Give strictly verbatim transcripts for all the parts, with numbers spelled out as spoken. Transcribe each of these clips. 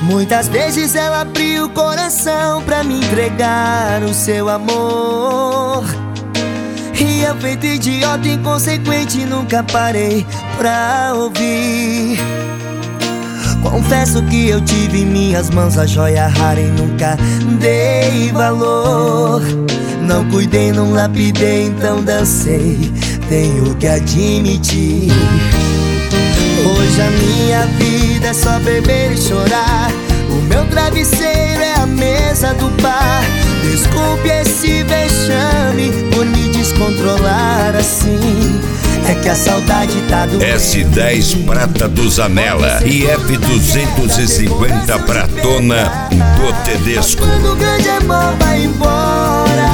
Muitas vezes ela abriu o coração pra me entregar o seu amor, e eu, feito idiota inconsequente, nunca parei pra ouvir. Confesso que eu tive em minhas mãos a joia rara e nunca dei valor. Não cuidei, não lapidei, então dancei, tenho que admitir. Hoje a minha vida é só beber e chorar. O meu travesseiro é a mesa do bar. Desculpe esse vexame por me descontrolar assim. É que a saudade tá doendo. S dez prata do Zanella e F duzentos e cinquenta pratona do Tedesco. Quando o grande amor vai embora,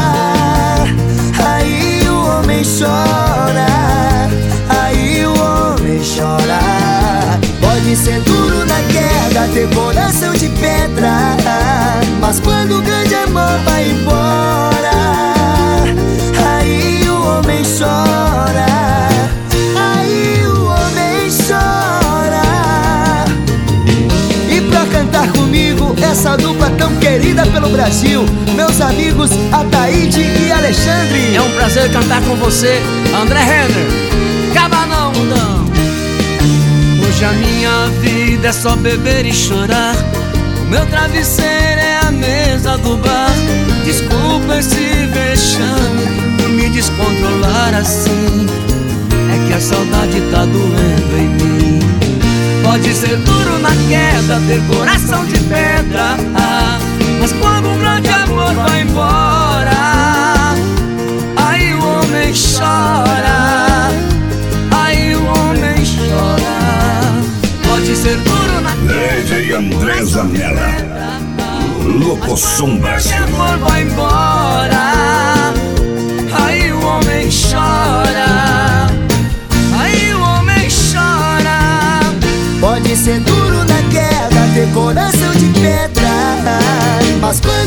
aí o homem chora, aí o homem chora. Pode ser duro na queda, ter coração de pedra, mas quando o grande amor vai embora, aí o homem chora, aí o homem chora. E pra cantar comigo essa dupla tão querida pelo Brasil, meus amigos Ataíde e Alexandre. É um prazer cantar com você, André Renner. Cabanão, mundão. Hoje a minha vida é só beber e chorar. O meu travesseiro é a mesa do bar. Desculpa esse vexame por me descontrolar assim. É que a saudade tá doendo em mim. Pode ser duro na queda, ter coração de pedra, ah, mas quando um grande amor vai embora, aí o homem chora, aí o homem chora. Pode ser duro na queda, D J André Zanella, Locoção Brasil. quando o amor vai embora, aí o homem chora, aí o homem chora. Pode ser duro na queda, ter coração de pedra, mas quando